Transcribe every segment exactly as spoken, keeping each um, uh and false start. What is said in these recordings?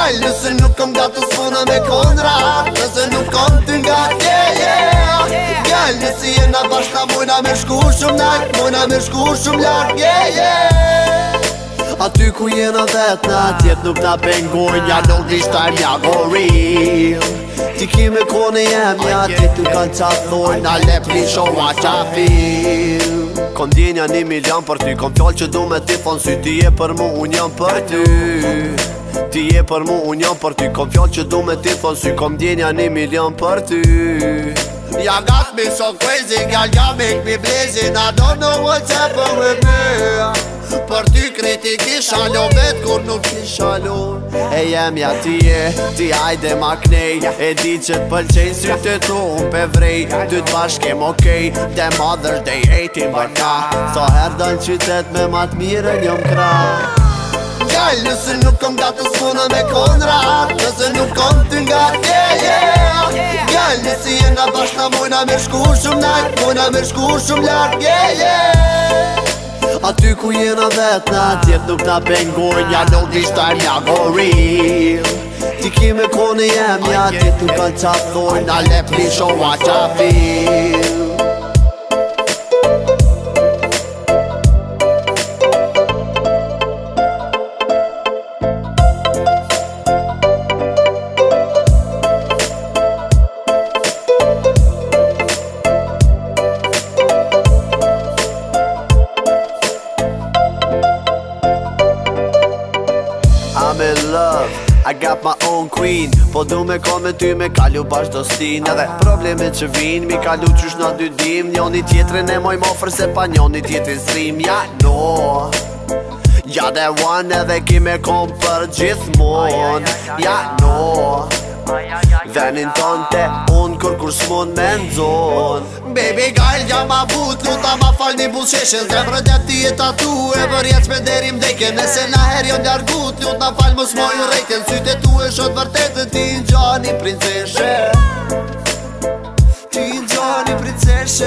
Gjall, nëse nuk kom gatu s'fona me konrat, nëse nuk kom ty nga yeah, yeah. Gjall, nëse jena bashka mujna me shku shumë nalt, mujna me shku shumë larg, yeah, yeah. Aty ku jena vetna, tjet nuk ta pengojnë, ja nuk this time ja go real. Ti ki me kone jem, ja ti tu kanë qa thojnë, na let me show what I feel. Kom djenja një milion për ty, kom fjall që du me ti thonë sy, ti je për mu, unë jam për ty. Ti je për mu, unë jam për ty, kom fjall që du me ti thonë sy, kom djenja një milion për ty. Ya got me so crazy, girl, you make me blazing, I don't know what's happened with me. Për ty kritiki shalo vet kur nuk ki shalo. E jem ja ti e, ti hajde ma knej, e di që t'pëlqenj sytë tu unë pe vrej, ty t'bashkem okej, the Mother's Day eighteen bërka, so her dal qytet me mat mire njëm kra. Gjall, nëse nuk kom gatu s'funa me konrat, nëse nuk kom ty nga yeah, yeah. Gjall, nëse jena bashka mujna me shku shumë nalt, mujna me shku shumë larg, yeah, yeah. Aty ku jena vetna, tjet nuk ta pengojnë, ja nuk this time ja go real. Ti ki me kone jem, ja tjet nuk kanë qa thojnë, na let me show what I feel. I'm in love, I got my own queen, po du me kon me ty me kalu bash do stin. Edhe problemet që vin, mi kalu qysh na dy dim, njoni tjetrin e moj mofër se pa njoni tjetrin s'rim. Ja no, ja the one edhe ki me kon për gjithmon. Ja no, venin tonte unë kur kur s'mon me ndzon. Baby girl, ja ma but, luta ma fal një bullsheshen, zemrën e ti e tatu e për jetë s'penderim deke. Nese na her jo njargut, lut na fal mos mojnë rejten, syte tu e shot vërtetën, ti n'gjani princeshe, ti n'gjani princeshe.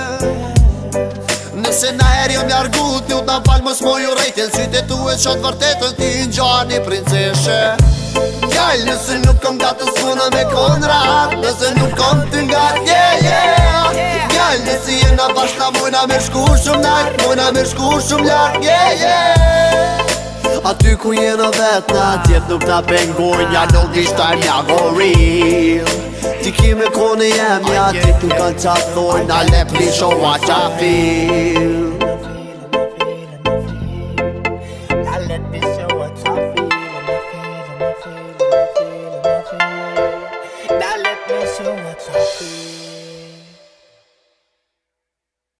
Nese na her jo njargut, lut na fal mos mojnë rejten, syte tu e shot vërtetën, ti n'gjani princeshe. Gjall, nëse nuk kom gatu s'funa me konrat, nëse nuk kom ty nga yeah, yeah. Gjall, nëse jena bashka mujna me shku shumë nalt, mujna me shku shumë larg, yeah, yeah. Aty ku jena vetna, tjet nuk ta pengojnë, ja nuk this time ja go real. Ti ki me kone jem, ja tjet nuk kanë qa thojnë, na let me show what I feel. Let me show what I feel. Now let me show what I feel.